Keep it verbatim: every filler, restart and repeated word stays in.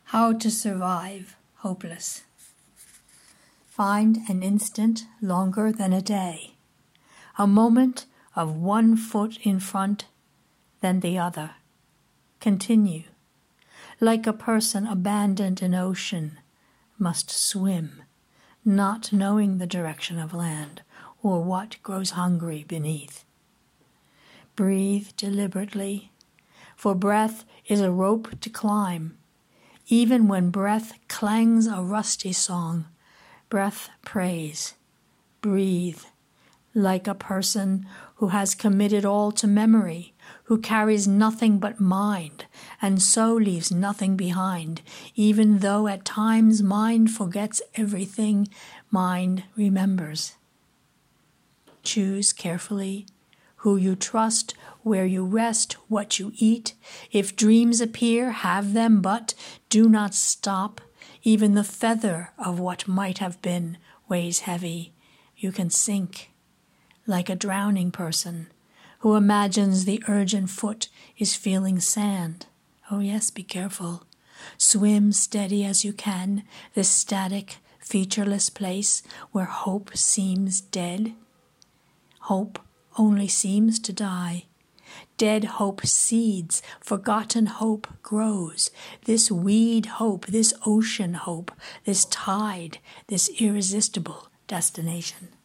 How to survive hopeless. Find an instant longer than a day, a moment of one foot in front, then the other. Continue. Like a person abandoned in ocean, must swim, not knowing the direction of land or what grows hungry beneath. Breathe deliberately, for breath is a rope to climb. Even when breath clangs a rusty song, breath prays. Breathe, like a person who has committed all to memory, who carries nothing but mind, and so leaves nothing behind. Even though at times mind forgets everything, mind remembers. Choose carefully who you trust, where you rest, what you eat. If dreams appear, have them, but do not stop. Even the feather of what might have been weighs heavy. You can sink like a drowning person who imagines the urgent foot is feeling sand. Oh yes, be careful. Swim steady as you can, this static, featureless place where hope seems dead. Hope only seems to die. Dead hope seeds, forgotten hope grows. This weed hope, this ocean hope, this tide, this irresistible destination.